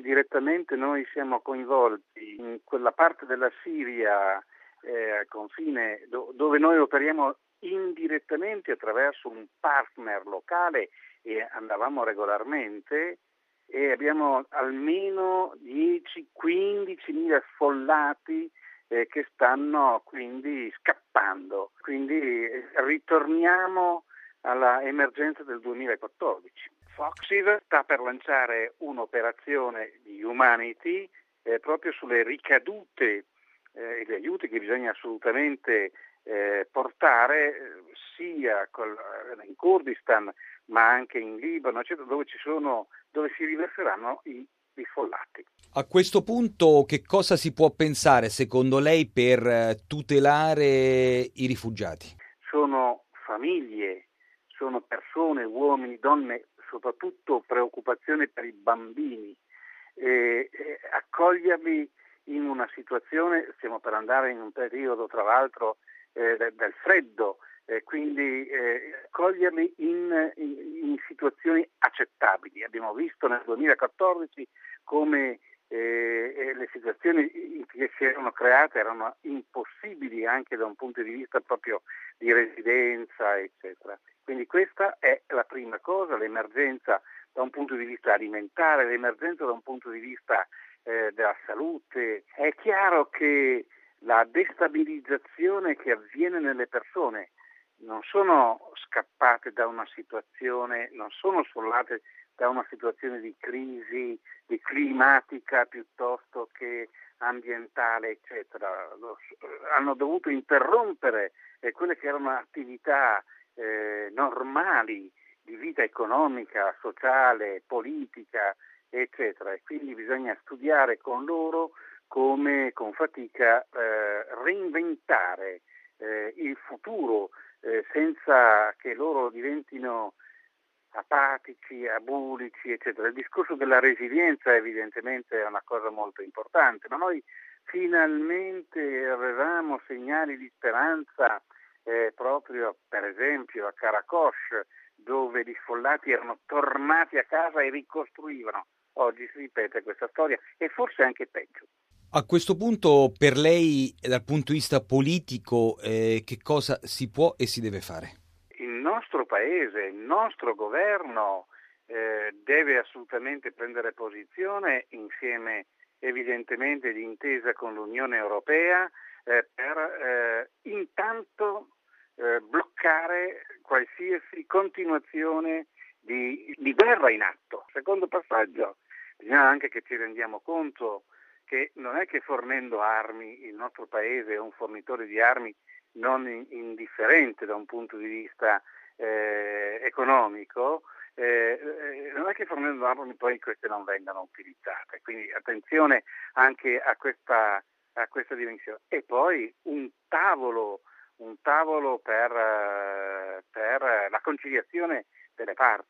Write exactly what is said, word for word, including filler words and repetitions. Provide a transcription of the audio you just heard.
indirettamente noi siamo coinvolti in quella parte della Siria eh, al confine do, dove noi operiamo indirettamente attraverso un partner locale e andavamo regolarmente e abbiamo almeno dieci quindici mila sfollati eh, che stanno quindi scappando. Quindi eh, ritorniamo alla emergenza del duemilaquattordici. Foxiv sta per lanciare un'operazione di Humanity eh, proprio sulle ricadute eh, e gli aiuti che bisogna assolutamente eh, portare eh, sia col, in Kurdistan ma anche in Libano, eccetera, dove ci sono, dove si riverseranno i, i sfollati. A questo punto che cosa si può pensare secondo lei per tutelare i rifugiati? Sono famiglie, sono persone, uomini, donne, soprattutto preoccupazione per i bambini, eh, eh, accoglierli in una situazione, stiamo per andare in un periodo tra l'altro eh, del, del freddo, eh, quindi eh, accoglierli in, in, in situazioni accettabili. Abbiamo visto nel duemilaquattordici come eh, le situazioni che si erano create erano impossibili anche da un punto di vista proprio di residenza, eccetera. Quindi questa è la prima cosa, l'emergenza da un punto di vista alimentare, l'emergenza da un punto di vista eh, della salute. È chiaro che la destabilizzazione che avviene nelle persone non sono scappate da una situazione, non sono sfollate da una situazione di crisi di climatica piuttosto che ambientale, eccetera. Hanno dovuto interrompere eh, quelle che erano attività eh, normali di vita economica, sociale, politica, eccetera. E quindi bisogna studiare con loro come con fatica eh, reinventare eh, il futuro eh, senza che loro diventino apatici, abulici, eccetera. Il discorso della resilienza evidentemente è una cosa molto importante, ma noi finalmente avevamo segnali di speranza eh, proprio per esempio a Karakosh, dove gli sfollati erano tornati a casa e ricostruivano. Oggi si ripete questa storia e forse anche peggio. A questo punto, per lei, dal punto di vista politico, eh, che cosa si può e si deve fare? Il nostro paese, il nostro governo eh, deve assolutamente prendere posizione insieme evidentemente di intesa con l'Unione Europea eh, per eh, intanto eh, bloccare qualsiasi continuazione di, di guerra in atto. Secondo passaggio, bisogna anche che ci rendiamo conto che non è che fornendo armi il nostro paese è un fornitore di armi non indifferente da un punto di vista eh, economico, eh, non è che fornendo armi poi queste non vengano utilizzate, quindi attenzione anche a questa, a questa dimensione. E poi un tavolo, un tavolo per, per la conciliazione delle parti.